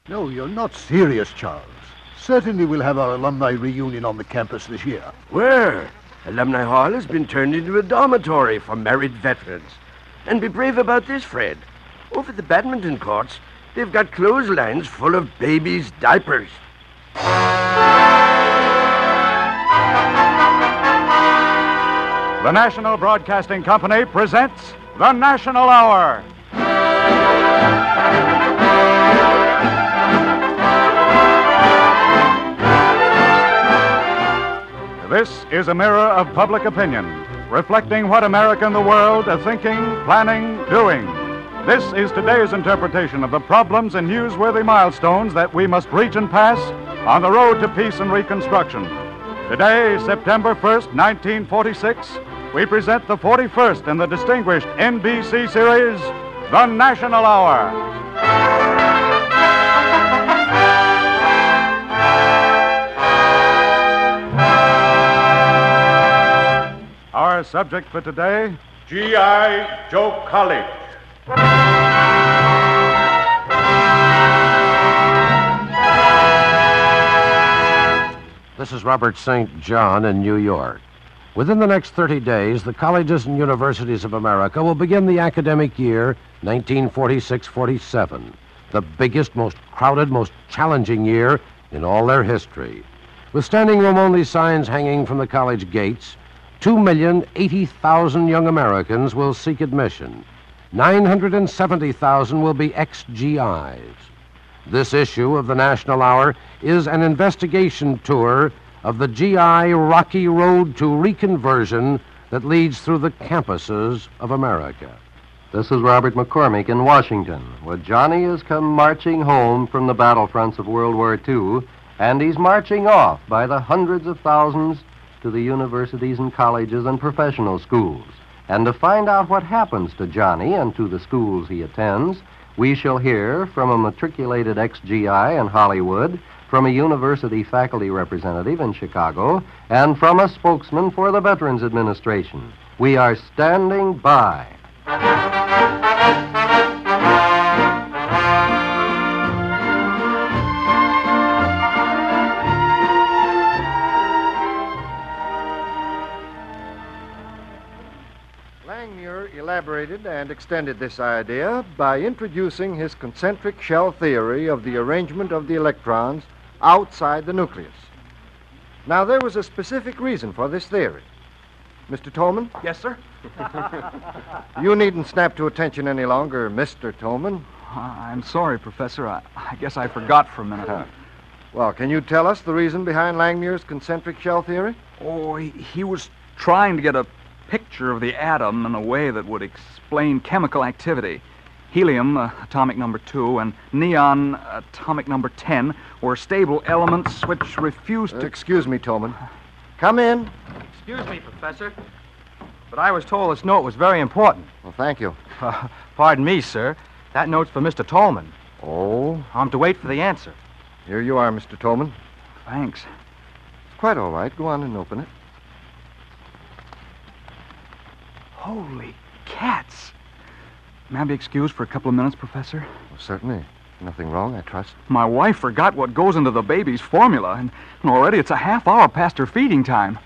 No, you're not serious, Charles. Certainly we'll have our alumni reunion on the campus this year. Where? Alumni Hall has been turned into a dormitory for married veterans. And be brave about this, Fred. Over the badminton courts, they've got clotheslines full of babies' diapers. The National Broadcasting Company presents The National Hour. This is a mirror of public opinion, reflecting what America and the world are thinking, planning, doing. This is today's interpretation of the problems and newsworthy milestones that we must reach and pass on the road to peace and reconstruction. Today, September 1st, 1946, we present the 41st in the distinguished NBC series, The National Hour. Our subject for today, G.I. Joe College. This is Robert St. John in New York. Within the next 30 days, the colleges and universities of America will begin the academic year 1946-47, the biggest, most crowded, most challenging year in all their history. With standing room only signs hanging from the college gates, 2,080,000 young Americans will seek admission. 970,000 will be ex-GIs. This issue of the National Hour is an investigation tour of the GI rocky road to reconversion that leads through the campuses of America. This is Robert McCormick in Washington, where Johnny has come marching home from the battlefronts of World War II, and he's marching off by the hundreds of thousands to the universities and colleges and professional schools. And to find out what happens to Johnny and to the schools he attends, we shall hear from a matriculated ex-GI in Hollywood, from a university faculty representative in Chicago, and from a spokesman for the Veterans Administration. We are standing by. Langmuir elaborated and extended this idea by introducing his concentric shell theory of the arrangement of the electrons outside the nucleus. Now, there was a specific reason for this theory. Mr. Tolman? Yes, sir? You needn't snap to attention any longer, Mr. Tolman. I'm sorry, Professor. I guess I forgot for a minute. Well, can you tell us the reason behind Langmuir's concentric shell theory? Oh, he was trying to get a picture of the atom in a way that would explain chemical activity. Helium, atomic number 2, and neon, atomic number 10, were stable elements which refused to... Excuse me, Tolman. Come in. Excuse me, Professor, but I was told this note was very important. Well, thank you. Pardon me, sir. That note's for Mr. Tolman. Oh? I'm to wait for the answer. Here you are, Mr. Tolman. Thanks. It's quite all right. Go on and open it. Holy cats. May I be excused for a couple of minutes, Professor? Well, certainly. Nothing wrong, I trust. My wife forgot what goes into the baby's formula, and already it's a half hour past her feeding time.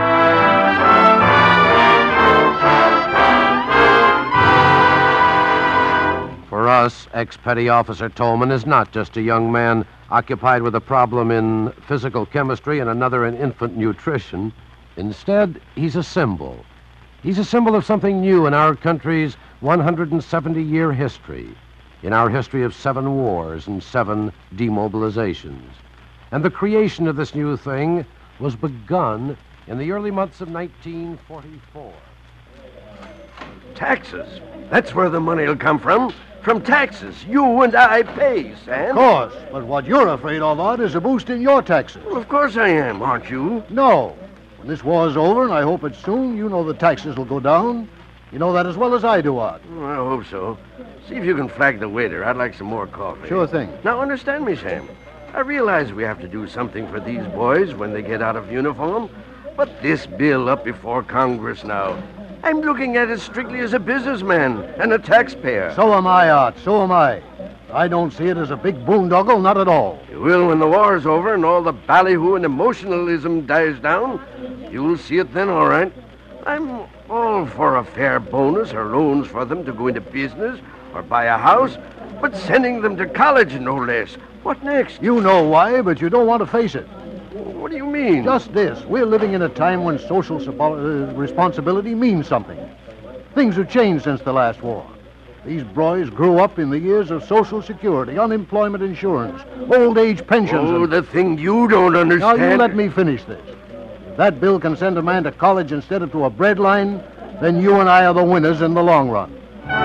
For us, ex-petty officer Tolman is not just a young man occupied with a problem in physical chemistry and another in infant nutrition. Instead, he's a symbol. He's a symbol of something new in our country's 170-year history, in our history of 7 wars and 7 demobilizations. And the creation of this new thing was begun in the early months of 1944. Taxes. That's where the money'll come from. From taxes you and I pay, Sam. Of course, but what you're afraid of, Art, is a boost in your taxes. Well, of course I am, aren't you? No. When this war's over, and I hope it's soon, you know the taxes will go down. You know that as well as I do, Art. Well, I hope so. See if you can flag the waiter. I'd like some more coffee. Sure thing. Now, understand me, Sam. I realize we have to do something for these boys when they get out of uniform. But this bill up before Congress now, I'm looking at it strictly as a businessman and a taxpayer. So am I, Art. So am I. I don't see it as a big boondoggle, not at all. You will when the war's over and all the ballyhoo and emotionalism dies down. You'll see it then, all right. I'm all for a fair bonus or loans for them to go into business or buy a house, but sending them to college, no less. What next? You know why, but you don't want to face it. What do you mean? Just this. We're living in a time when social responsibility means something. Things have changed since the last war. These boys grew up in the years of Social Security, unemployment insurance, old age pensions. Oh, the thing you don't understand. Now, you let me finish this. If that bill can send a man to college instead of to a breadline, then you and I are the winners in the long run.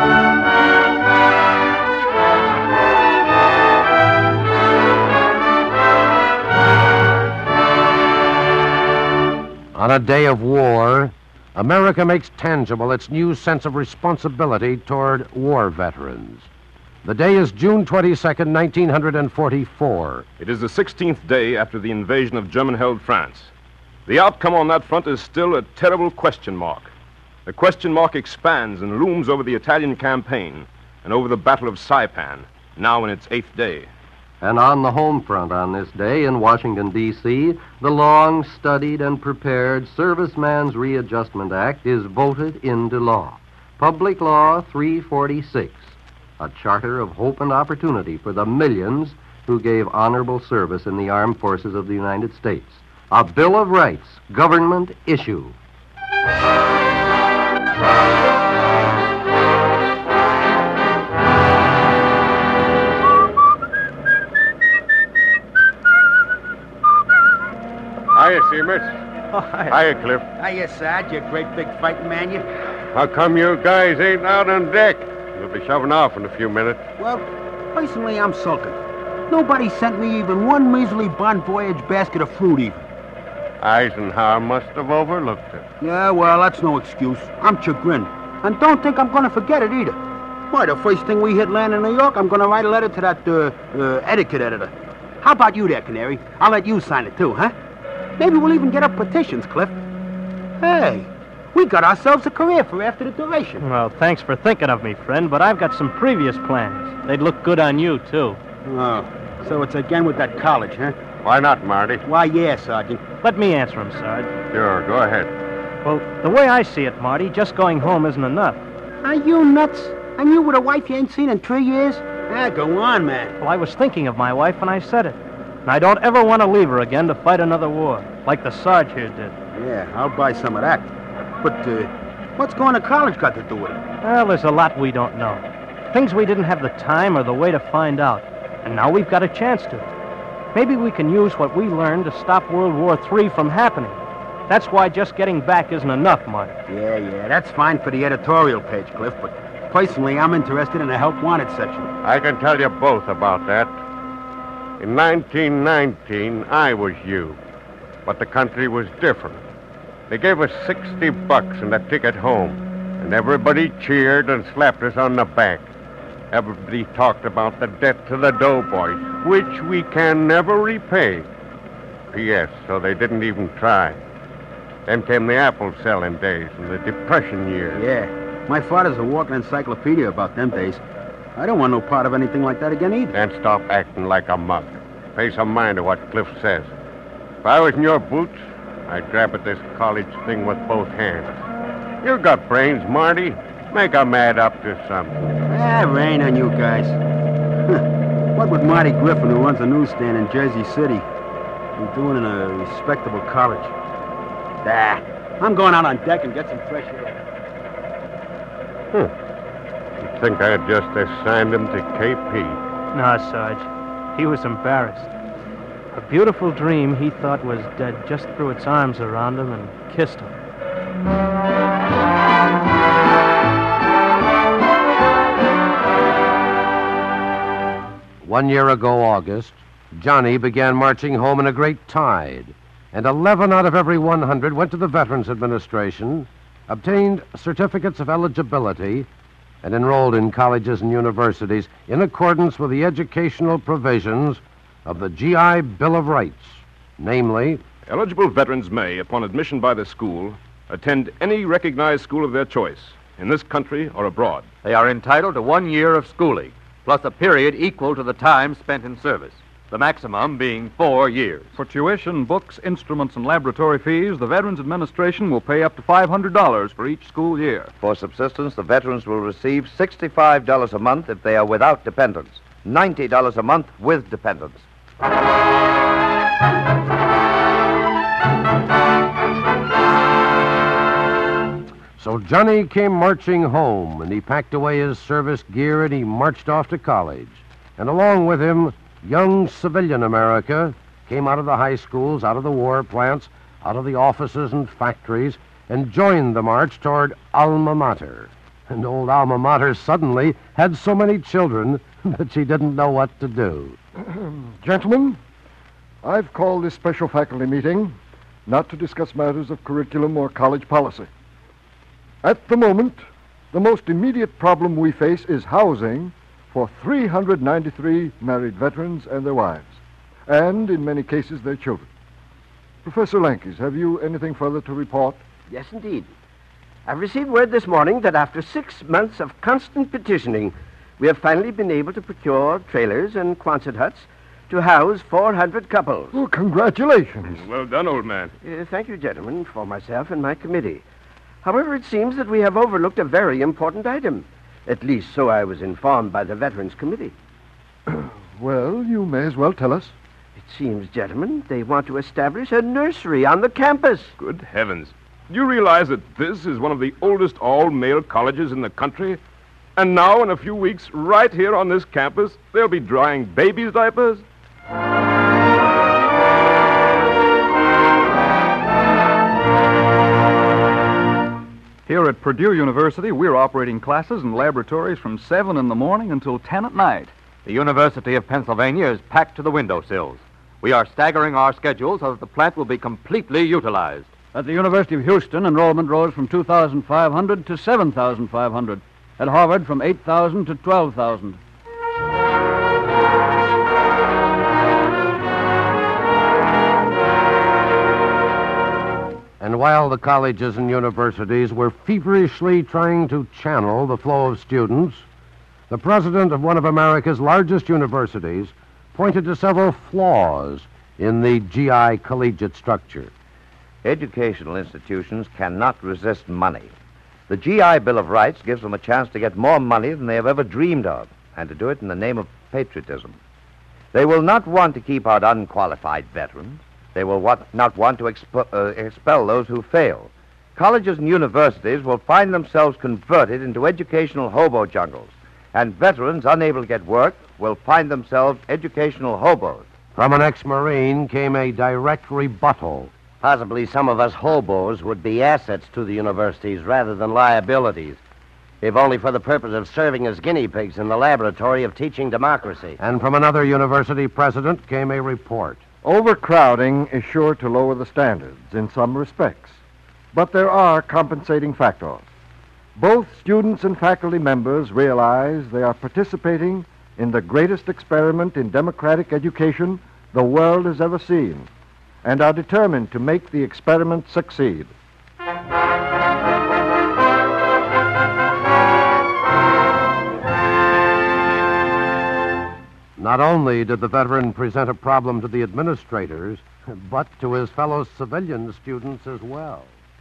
On a day of war, America makes tangible its new sense of responsibility toward war veterans. The day is June 22nd, 1944. It is the 16th day after the invasion of German-held France. The outcome on that front is still a terrible question mark. The question mark expands and looms over the Italian campaign and over the Battle of Saipan, now in its 8th day. And on the home front on this day in Washington, D.C., the long-studied and prepared Serviceman's Readjustment Act is voted into law. Public Law 346, a charter of hope and opportunity for the millions who gave honorable service in the armed forces of the United States. A Bill of Rights, government issue. Hiya, Seamus. Oh, hi. Hiya, Cliff. Hiya, Sarge, you great big fighting man, you. How come you guys ain't out on deck? You'll be shoving off in a few minutes. Well, personally, I'm sulking. Nobody sent me even one measly Bon Voyage basket of fruit, even. Eisenhower must have overlooked it. Yeah, well, that's no excuse. I'm chagrined. And don't think I'm going to forget it, either. Why, the first thing we hit land in New York, I'm going to write a letter to that, etiquette editor. How about you there, Canary? I'll let you sign it, too, huh? Maybe we'll even get up petitions, Cliff. Hey, we got ourselves a career for after the duration. Well, thanks for thinking of me, friend, but I've got some previous plans. They'd look good on you, too. Oh, so it's again with that college, huh? Why not, Marty? Why, yeah, Sergeant. Let me answer him, Sarge. Sure, go ahead. Well, the way I see it, Marty, just going home isn't enough. Are you nuts? And you with a wife you ain't seen in 3 years? Ah, go on, man. Well, I was thinking of my wife when I said it. And I don't ever want to leave her again to fight another war, like the Sarge here did. Yeah, I'll buy some of that. But, what's going to college got to do with it? Well, there's a lot we don't know. Things we didn't have the time or the way to find out. And now we've got a chance to. Maybe we can use what we learned to stop World War III from happening. That's why just getting back isn't enough, Marty. Yeah, that's fine for the editorial page, Cliff, but personally, I'm interested in the Help Wanted section. I can tell you both about that. In 1919, I was you, but the country was different. They gave us $60 and a ticket home, and everybody cheered and slapped us on the back. Everybody talked about the debt to the doughboys, which we can never repay. P.S., so they didn't even try. Then came the apple selling days and the Depression years. Yeah, my father's a walking encyclopedia about them days. I don't want no part of anything like that again either. Then stop acting like a mug. Pay some mind to what Cliff says. If I was in your boots, I'd grab at this college thing with both hands. You got brains, Marty. Make 'em add up to something. Ah, rain on you guys. What would Marty Griffin, who runs a newsstand in Jersey City, be doing in a respectable college? Ah, I'm going out on deck and get some fresh air. You'd think I'd just assigned him to KP. No, Sarge. He was embarrassed. A beautiful dream he thought was dead just threw its arms around him and kissed him. One year ago, August, Johnny began marching home in a great tide, and 11 out of every 100 went to the Veterans Administration, obtained certificates of eligibility, and enrolled in colleges and universities in accordance with the educational provisions of the GI Bill of Rights, namely, eligible veterans may, upon admission by the school, attend any recognized school of their choice, in this country or abroad. They are entitled to 1 year of schooling, plus a period equal to the time spent in service, the maximum being 4 years. For tuition, books, instruments, and laboratory fees, the Veterans Administration will pay up to $500 for each school year. For subsistence, the veterans will receive $65 a month if they are without dependents, $90 a month with dependents. So Johnny came marching home, and he packed away his service gear, and he marched off to college. And along with him, young civilian America came out of the high schools, out of the war plants, out of the offices and factories, and joined the march toward Alma Mater. And old Alma Mater suddenly had so many children that she didn't know what to do. Gentlemen, I've called this special faculty meeting not to discuss matters of curriculum or college policy. At the moment, the most immediate problem we face is housing for 393 married veterans and their wives, and in many cases their children. Professor Lankes, have you anything further to report? Yes, indeed. I've received word this morning that after 6 months of constant petitioning, we have finally been able to procure trailers and Quonset huts to house 400 couples. Oh, congratulations. Well done, old man. Thank you, gentlemen, for myself and my committee. However, it seems that we have overlooked a very important item. At least so I was informed by the Veterans Committee. Well, you may as well tell us. It seems, gentlemen, they want to establish a nursery on the campus. Good heavens. Do you realize that this is one of the oldest all-male colleges in the country? And now, in a few weeks, right here on this campus, they'll be drying babies' diapers? Here at Purdue University, we're operating classes and laboratories from 7 in the morning until 10 at night. The University of Pennsylvania is packed to the windowsills. We are staggering our schedule so that the plant will be completely utilized. At the University of Houston, enrollment rose from 2,500 to 7,500. At Harvard, from 8,000 to 12,000. And while the colleges and universities were feverishly trying to channel the flow of students, the president of one of America's largest universities pointed to several flaws in the GI collegiate structure. Educational institutions cannot resist money. The GI Bill of Rights gives them a chance to get more money than they have ever dreamed of, and to do it in the name of patriotism. They will not want to keep out unqualified veterans. They will not want to expel those who fail. Colleges and universities will find themselves converted into educational hobo jungles, and veterans unable to get work will find themselves educational hobos. From an ex-Marine came a direct rebuttal. Possibly some of us hobos would be assets to the universities rather than liabilities, if only for the purpose of serving as guinea pigs in the laboratory of teaching democracy. And from another university president came a report. Overcrowding is sure to lower the standards in some respects, but there are compensating factors. Both students and faculty members realize they are participating in the greatest experiment in democratic education the world has ever seen, and are determined to make the experiment succeed. Not only did the veteran present a problem to the administrators, but to his fellow civilian students as well.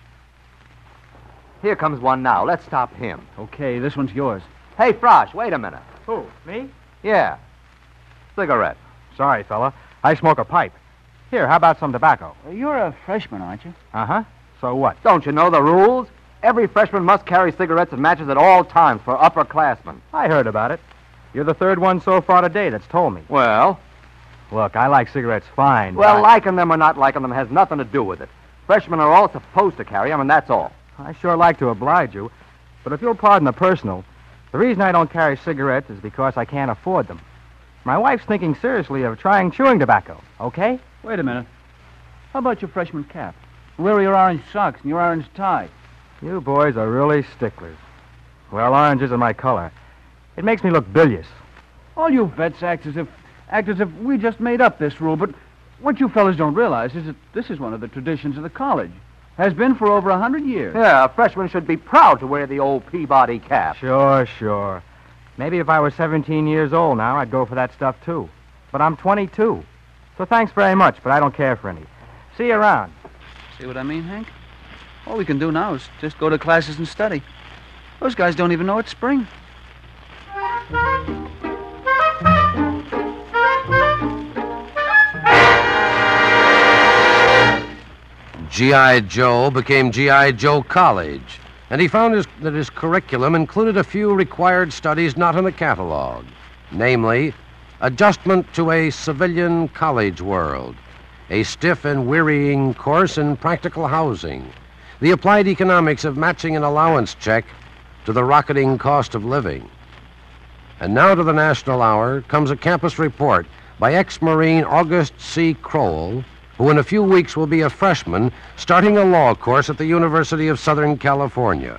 Here comes one now. Let's stop him. Okay, this one's yours. Hey, Frosh, wait a minute. Who, me? Yeah. Cigarette. Sorry, fella. I smoke a pipe. Here, how about some tobacco? You're a freshman, aren't you? Uh-huh. So what? Don't you know the rules? Every freshman must carry cigarettes and matches at all times for upperclassmen. I heard about it. You're the third one so far today that's told me. Well? Look, I like cigarettes fine. Well, liking them or not liking them has nothing to do with it. Freshmen are all supposed to carry them, and that's all. I sure like to oblige you, but if you'll pardon the personal, the reason I don't carry cigarettes is because I can't afford them. My wife's thinking seriously of trying chewing tobacco, okay? Wait a minute. How about your freshman cap? Where are your orange socks and your orange tie? You boys are really sticklers. Well, orange isn't my color. It makes me look bilious. All you vets act as if we just made up this rule, but what you fellas don't realize is that this is one of the traditions of the college. Has been for over 100 years. Yeah, a freshman should be proud to wear the old Peabody cap. Sure. Maybe if I was 17 years old now, I'd go for that stuff, too. But I'm 22. So thanks very much, but I don't care for any. See you around. See what I mean, Hank? All we can do now is just go to classes and study. Those guys don't even know it's spring. G.I. Joe became G.I. Joe College, and he found that his curriculum included a few required studies not in the catalog, namely, adjustment to a civilian college world, a stiff and wearying course in practical housing, the applied economics of matching an allowance check to the rocketing cost of living. And now to the National Hour comes a campus report by ex-Marine August C. Crowell, who in a few weeks will be a freshman starting a law course at the University of Southern California.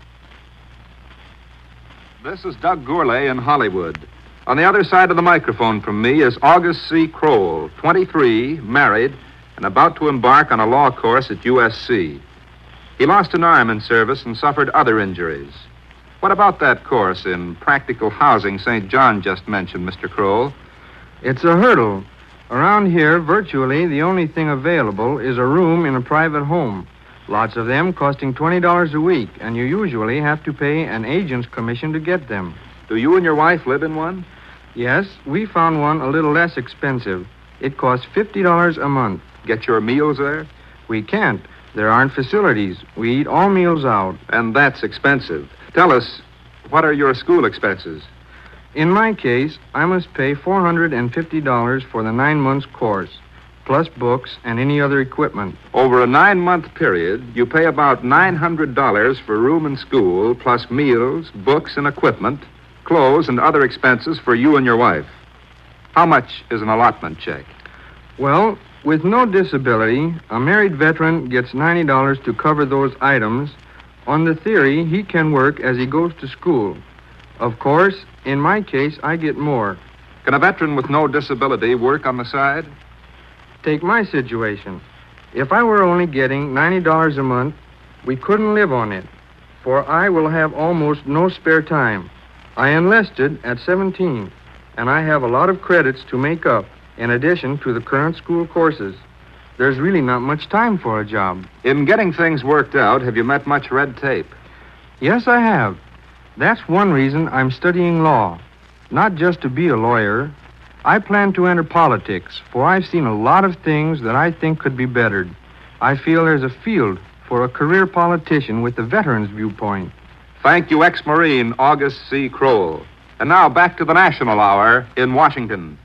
This is Doug Gourlay in Hollywood. On the other side of the microphone from me is August C. Crowell, 23, married, and about to embark on a law course at USC. He lost an arm in service and suffered other injuries. What about that course in practical housing St. John just mentioned, Mr. Crowell? It's a hurdle. Around here, virtually the only thing available is a room in a private home. Lots of them costing $20 a week, and you usually have to pay an agent's commission to get them. Do you and your wife live in one? Yes, we found one a little less expensive. It costs $50 a month. Get your meals there? We can't. There aren't facilities. We eat all meals out. And that's expensive. Tell us, what are your school expenses? In my case, I must pay $450 for the 9 months course, plus books and any other equipment. Over a 9-month period, you pay about $900 for room and school, plus meals, books and equipment, clothes, and other expenses for you and your wife. How much is an allotment check? Well, with no disability, a married veteran gets $90 to cover those items. On the theory, he can work as he goes to school. Of course, in my case, I get more. Can a veteran with no disability work on the side? Take my situation. If I were only getting $90 a month, we couldn't live on it, for I will have almost no spare time. I enlisted at 17, and I have a lot of credits to make up, in addition to the current school courses. There's really not much time for a job. In getting things worked out, have you met much red tape? Yes, I have. That's one reason I'm studying law. Not just to be a lawyer. I plan to enter politics, for I've seen a lot of things that I think could be bettered. I feel there's a field for a career politician with the veteran's viewpoint. Thank you, ex-Marine August C. Crowell. And now back to the National Hour in Washington.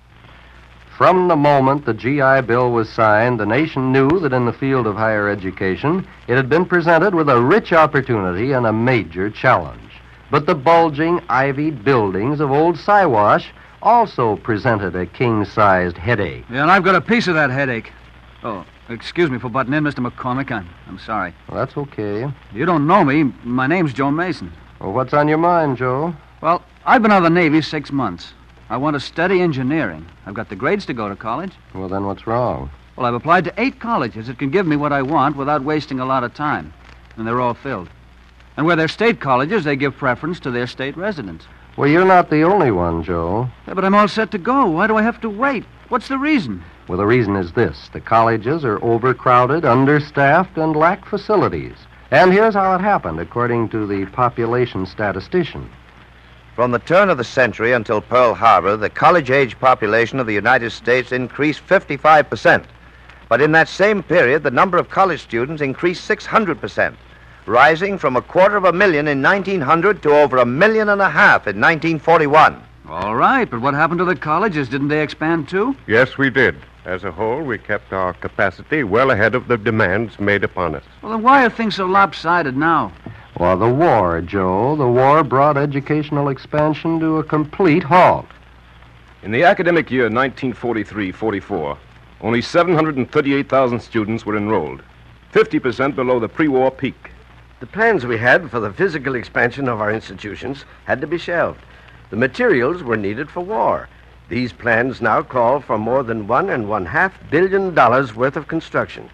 From the moment the GI Bill was signed, the nation knew that in the field of higher education, it had been presented with a rich opportunity and a major challenge. But the bulging, ivied buildings of old Siwash also presented a king-sized headache. Yeah, and I've got a piece of that headache. Oh, excuse me for butting in, Mr. McCormick. I'm sorry. Well, that's okay. You don't know me. My name's Joe Mason. Well, what's on your mind, Joe? Well, I've been out of the Navy 6 months. I want to study engineering. I've got the grades to go to college. Well, then what's wrong? Well, I've applied to 8 colleges that can give me what I want without wasting a lot of time. And they're all filled. And where they're state colleges, they give preference to their state residents. Well, you're not the only one, Joe. Yeah, but I'm all set to go. Why do I have to wait? What's the reason? Well, the reason is this. The colleges are overcrowded, understaffed, and lack facilities. And here's how it happened, according to the population statistician. From the turn of the century until Pearl Harbor, the college-age population of the United States increased 55%. But in that same period, the number of college students increased 600%. Rising from 250,000 in 1900 to over 1.5 million in 1941. All right, but what happened to the colleges? Didn't they expand too? Yes, we did. As a whole, we kept our capacity well ahead of the demands made upon us. Well, then why are things so lopsided now? Well, the war, Joe. The war brought educational expansion to a complete halt. In the academic year 1943-44, only 738,000 students were enrolled, 50% below the pre-war peak. The plans we had for the physical expansion of our institutions had to be shelved. The materials were needed for war. These plans now call for more than $1.5 billion worth of construction.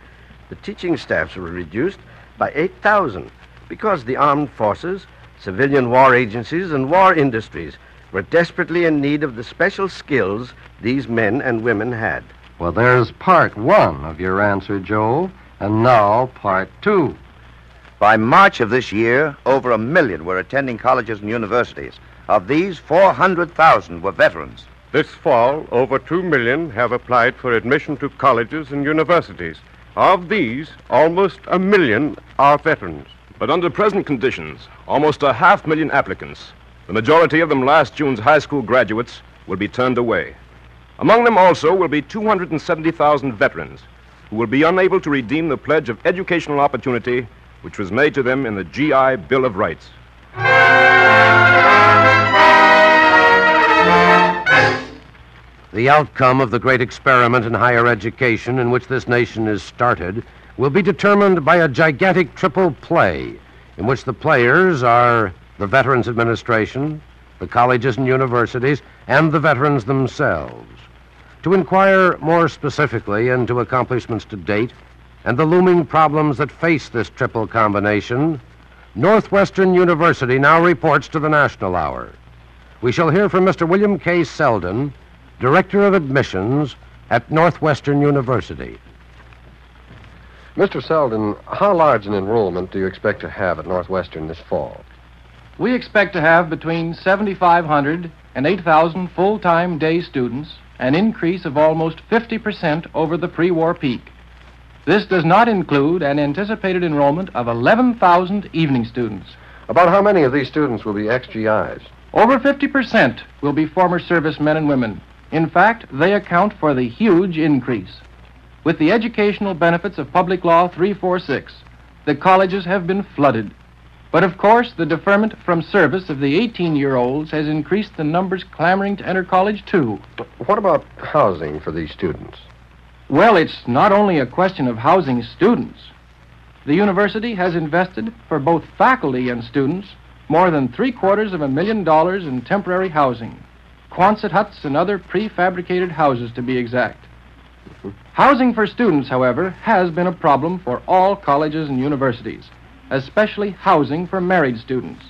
the teaching staffs were reduced by 8,000 because the armed forces, civilian war agencies, and war industries were desperately in need of the special skills these men and women had. Well, there's part one of your answer, Joe, and now part two. By March of this year, over 1 million were attending colleges and universities. Of these, 400,000 were veterans. This fall, over 2 million have applied for admission to colleges and universities. Of these, almost 1 million are veterans. But under present conditions, almost 500,000 applicants, the majority of them last June's high school graduates, will be turned away. Among them also will be 270,000 veterans who will be unable to redeem the pledge of educational opportunity which was made to them in the GI Bill of Rights. The outcome of the great experiment in higher education in which this nation is started will be determined by a gigantic triple play in which the players are the Veterans Administration, the colleges and universities, and the veterans themselves. To inquire more specifically into accomplishments to date and the looming problems that face this triple combination, Northwestern University now reports to the National Hour. We shall hear from Mr. William K. Selden, Director of Admissions at Northwestern University. Mr. Selden, how large an enrollment do you expect to have at Northwestern this fall? We expect to have between 7,500 and 8,000 full-time day students, an increase of almost 50% over the pre-war peak. This does not include an anticipated enrollment of 11,000 evening students. About how many of these students will be ex-GIs? Over 50% will be former servicemen and women. In fact, they account for the huge increase. With the educational benefits of Public Law 346, the colleges have been flooded. But of course, the deferment from service of the 18-year-olds has increased the numbers clamoring to enter college, too. What about housing for these students? Well, it's not only a question of housing students. The university has invested for both faculty and students more than $750,000 in temporary housing, Quonset huts and other prefabricated houses, to be exact. Housing for students, however, has been a problem for all colleges and universities, especially housing for married students.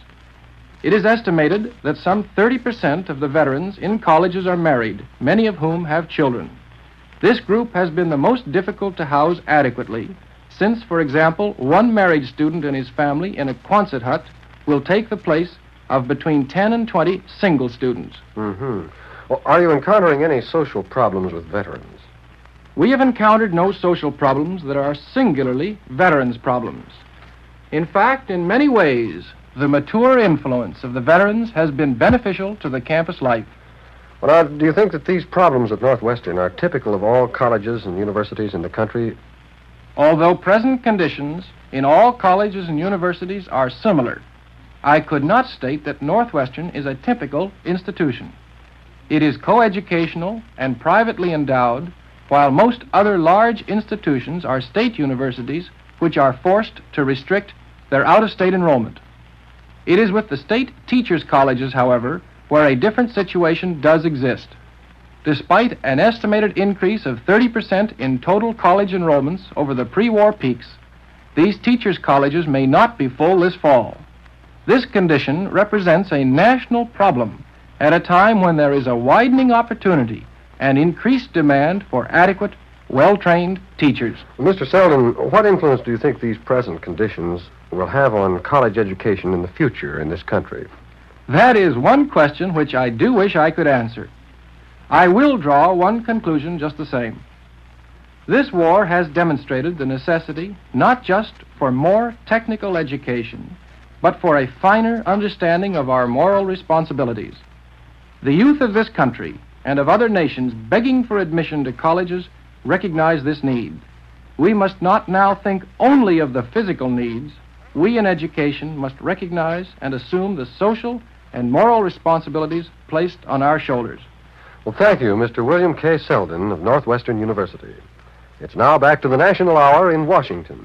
It is estimated that some 30% of the veterans in colleges are married, many of whom have children. This group has been the most difficult to house adequately, since, for example, one married student and his family in a Quonset hut will take the place of between 10 and 20 single students. Well, are you encountering any social problems with veterans? We have encountered no social problems that are singularly veterans' problems. In fact, in many ways, the mature influence of the veterans has been beneficial to the campus life. Well, now, do you think that these problems at Northwestern are typical of all colleges and universities in the country? Although present conditions in all colleges and universities are similar, I could not state that Northwestern is a typical institution. It is coeducational and privately endowed, while most other large institutions are state universities which are forced to restrict their out-of-state enrollment. It is with the state teachers' colleges, however, where a different situation does exist. Despite an estimated increase of 30% in total college enrollments over the pre-war peaks, these teachers' colleges may not be full this fall. This condition represents a national problem at a time when there is a widening opportunity and increased demand for adequate, well-trained teachers. Well, Mr. Selden, what influence do you think these present conditions will have on college education in the future in this country? That is one question which I do wish I could answer. I will draw one conclusion just the same. This war has demonstrated the necessity not just for more technical education, but for a finer understanding of our moral responsibilities. The youth of this country and of other nations begging for admission to colleges recognize this need. We must not now think only of the physical needs. We in education must recognize and assume the social and moral responsibilities placed on our shoulders. Well, thank you, Mr. William K. Selden of Northwestern University. It's now back to the National Hour in Washington.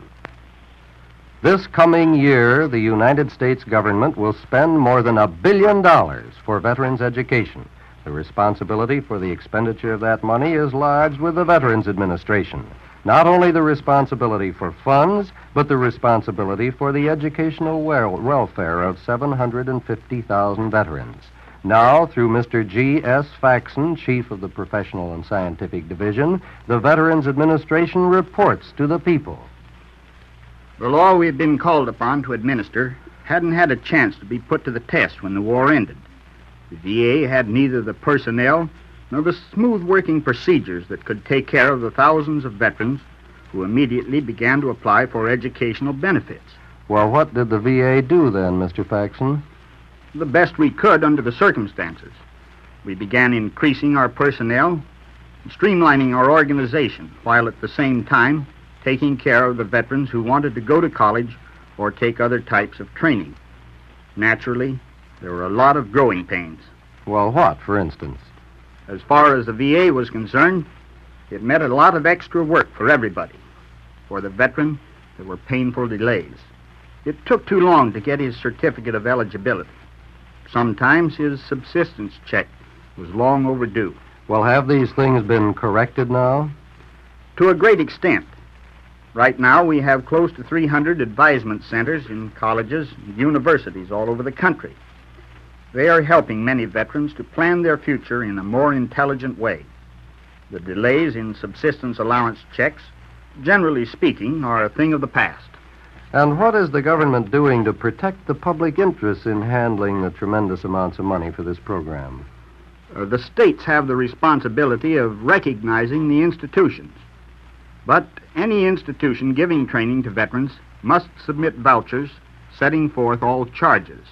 This coming year, the United States government will spend more than $1 billion for veterans' education. The responsibility for the expenditure of that money is lodged with the Veterans Administration. Not only the responsibility for funds, but the responsibility for the educational welfare of 750,000 veterans. Now, through Mr. G.S. Faxon, Chief of the Professional and Scientific Division, the Veterans Administration reports to the people. The law we've been called upon to administer hadn't had a chance to be put to the test when the war ended. The VA had neither the personnel nor the smooth-working procedures that could take care of the thousands of veterans who immediately began to apply for educational benefits. Well, what did the VA do then, Mr. Faxon? The best we could under the circumstances. We began increasing our personnel, streamlining our organization, while at the same time taking care of the veterans who wanted to go to college or take other types of training. Naturally, there were a lot of growing pains. Well, what, for instance? As far as the VA was concerned, it meant a lot of extra work for everybody. For the veteran, there were painful delays. It took too long to get his certificate of eligibility. Sometimes his subsistence check was long overdue. Well, have these things been corrected now? To a great extent. Right now, we have close to 300 advisement centers in colleges and universities all over the country. They are helping many veterans to plan their future in a more intelligent way. The delays in subsistence allowance checks, generally speaking, are a thing of the past. And what is the government doing to protect the public interest in handling the tremendous amounts of money for this program? The states have the responsibility of recognizing the institutions. But any institution giving training to veterans must submit vouchers setting forth all charges.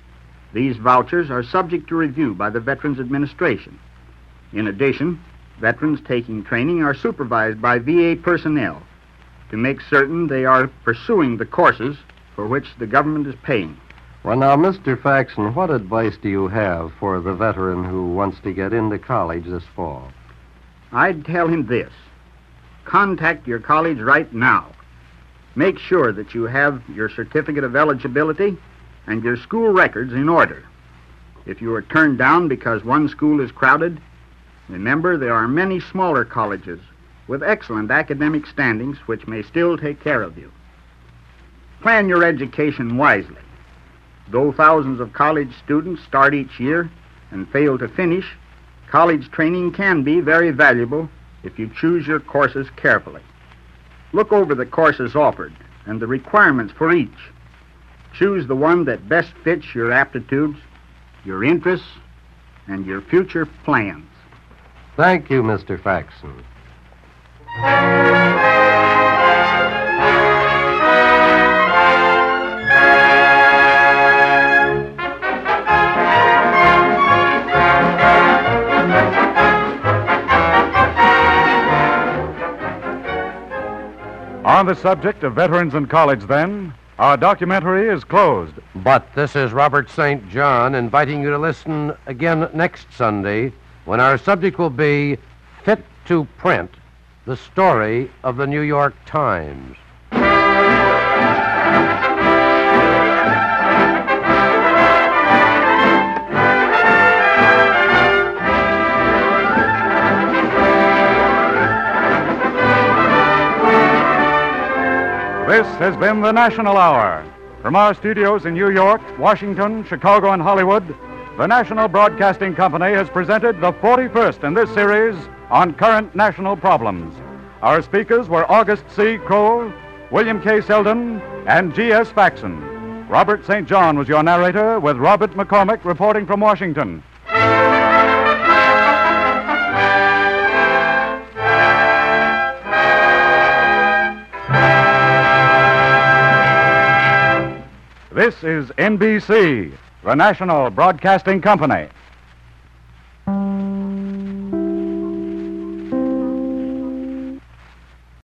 These vouchers are subject to review by the Veterans Administration. In addition, veterans taking training are supervised by VA personnel to make certain they are pursuing the courses for which the government is paying. Well, now, Mr. Faxon, what advice do you have for the veteran who wants to get into college this fall? I'd tell him this. Contact your college right now. Make sure that you have your certificate of eligibility and your school records in order. If you are turned down because one school is crowded, remember there are many smaller colleges with excellent academic standings which may still take care of you. Plan your education wisely. Though thousands of college students start each year and fail to finish, college training can be very valuable if you choose your courses carefully. Look over the courses offered and the requirements for each. Choose the one that best fits your aptitudes, your interests, and your future plans. Thank you, Mr. Faxon. On the subject of veterans and college, then, our documentary is closed. But this is Robert St. John inviting you to listen again next Sunday when our subject will be Fit to Print, the story of the New York Times. This has been the National Hour. From our studios in New York, Washington, Chicago, and Hollywood, the National Broadcasting Company has presented the 41st in this series on current national problems. Our speakers were August C. Kroll, William K. Selden, and G.S. Faxon. Robert St. John was your narrator, with Robert McCormick reporting from Washington. This is NBC, the National Broadcasting Company.